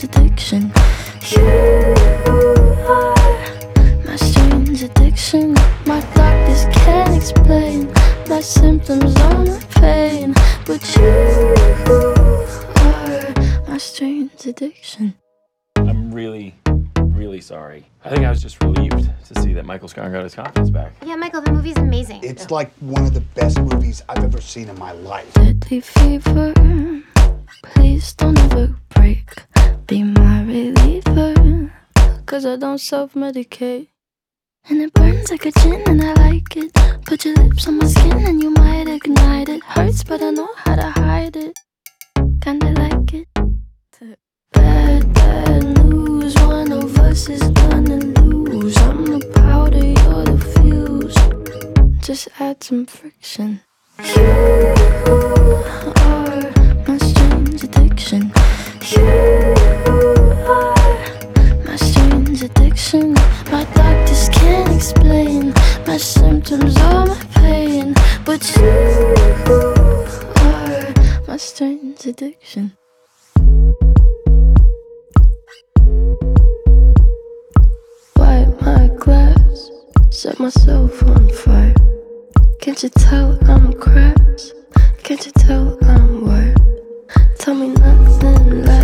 strange addiction. You are my strange addiction. My doctors can't explain my symptoms or my pain, but you are my strange addiction. I'm really sorry. I think I was just relieved to see that Michael Scarn got his confidence back. Yeah, Michael, the movie's amazing. It's like one of the best movies I've ever seen in my life. Deadly fever, please don't ever break. Be my reliever, 'cause I don't self-medicate. And it burns like a gin and I like it. Put your lips on my skin and you might ignite it. Hurts but I know how to hide it. Kinda like it. Bad news, one of us is gonna lose. I'm the powder, you're the fuse. Just add some friction. You are my strange addiction. You are my strange addiction. My doctors can't explain my symptoms or my pain, but you are my strange addiction. Wipe my glass, set myself on fire. Can't you tell I'm crass? Can't you tell I'm wired? Tell me nothing lasts.